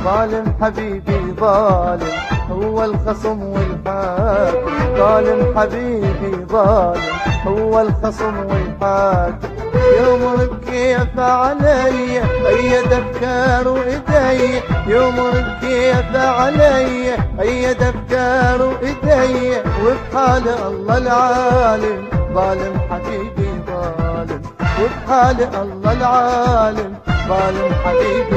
ظالم حبيبي ظالم، هو الخصم والحاكم. ظالم حبيبي ظالم، هو الخصم والحاكم. يمر بكيف علي أيد أفكار وإيدي، يمر بكيف علي أيد أفكار وإيدي، وبحال الله العالم ظالم حبيبي ظالم، وبحال الله العالم ظالم حبيبي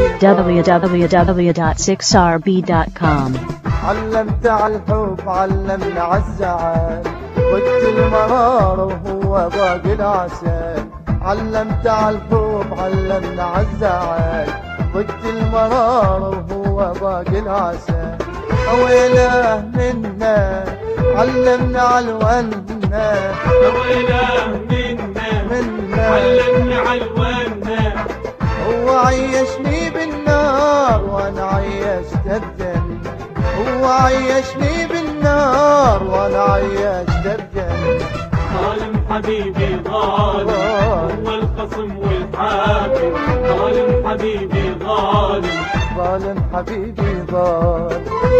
www.6rb.com. علمت عالحب علمنا عالزعل، ضجت المرار وهو باقي العسل. علمت عالحب علمنا عالزعل، ضجت المرار وهو باقي العسل. أويله منا علمنا عالونا، أويله منا علمنا عالونا. هو عيشني بالنار وانا عيشت الجنة، هو عيشني بالنار وانا عيشت الجنة. ظالم حبيبي ظالم، هو الخصم والحاكم. ظالم حبيبي ظالم، ظالم حبيبي ظالم.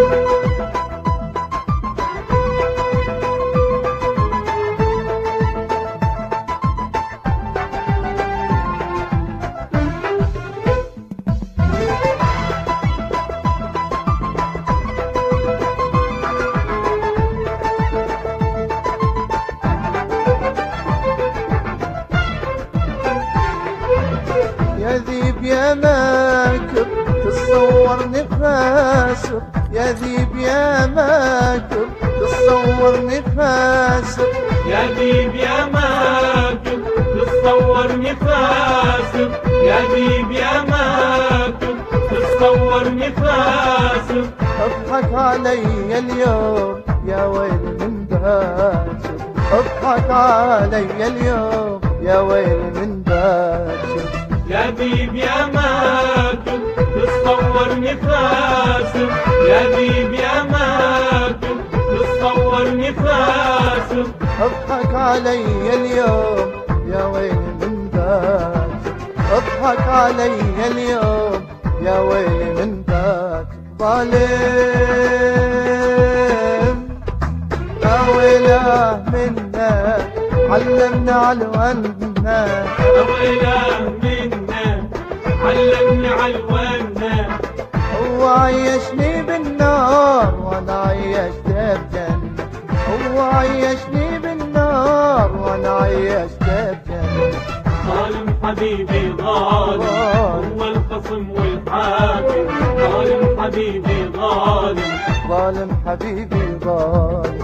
يذيب يا ماكر تصورني خاسر، يذيب يا ماكر تصورني خاسر. يذيب يا ماكر تصورني خاسر. يذيب يا ماكر تصورني خاسر. اضحك علي اليوم يا ويل من باكر، اضحك علي اليوم يا ويل من باكر. يذيب يا ماكر تصورني خاسر. يذيب يا ماكر تصورني خاسر. اضحك علي اليوم يا ويل من باكر، اضحك علي اليوم يا ويل من باكر. ظالم يا ويله منا علمنا عالونا، أويله منا علمنا عالونا. هو عيشني بالنار وانا عيشت بجنة، هو عيشني بالنار وانا عيشت بجنة. ظالم حبيبي ظالم، هو الخصم والحاكم. ظالم حبيبي ظالم، ظالم حبيبي ظالم.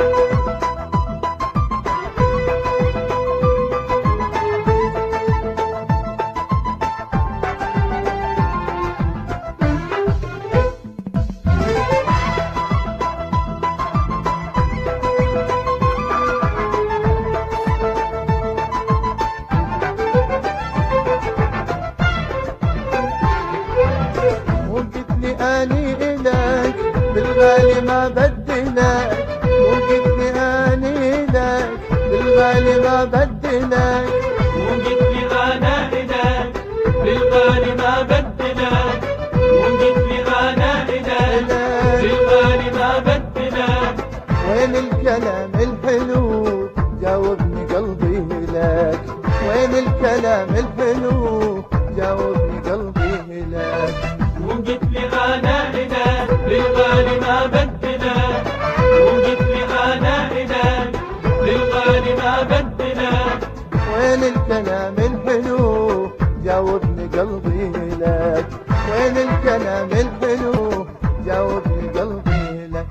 وقلت لي اني الك بالغالي ما بدلك، وقلت لي اني الك بالغالي ما بدلك. وقلت لي أنا إلك بالغالي ما بدلك. وقلت لي أنا إلك بالغالي ما بدلك. وين الكلام الحلو جاوبني قلبي لك، وين الكلام الحلو جاوبني قلبي لك. وقلت لي أنا إلك بالغالي ما بدلك. وقلت لي أنا إلك بالغالي ما بدلك. وين الكلام الحلو جاوبني قلبي لك، وين الكلام الحلو جاوبني قلبي لك.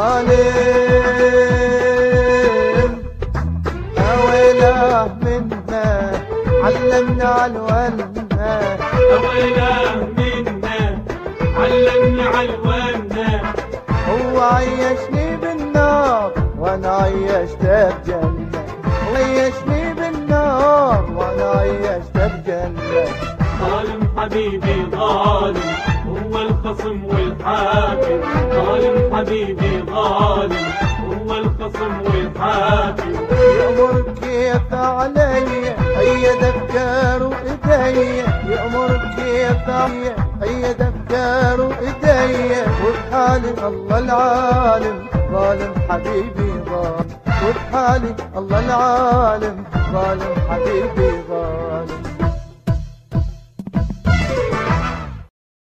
ظالم يا ويله منا علمنا عالونا، أويله منا علمنا عالونا. هو عيشني بالنار وانا عيشت بجنة، عيشني بالنار وانا عيشت بجنة. ظالم حبيبي ظالم، هو الخصم والحاكم. ظالم حبيبي ظالم، هو الخصم والحاكم. يأمر كيف علي أيد أفكار وإيدي، يأمر كيف علي أيد أفكار وإيدي، علي وبحالي الله العالم ظالم حبيبي ظالم، وبحالي الله العالم ظالم حبيبي ظالم.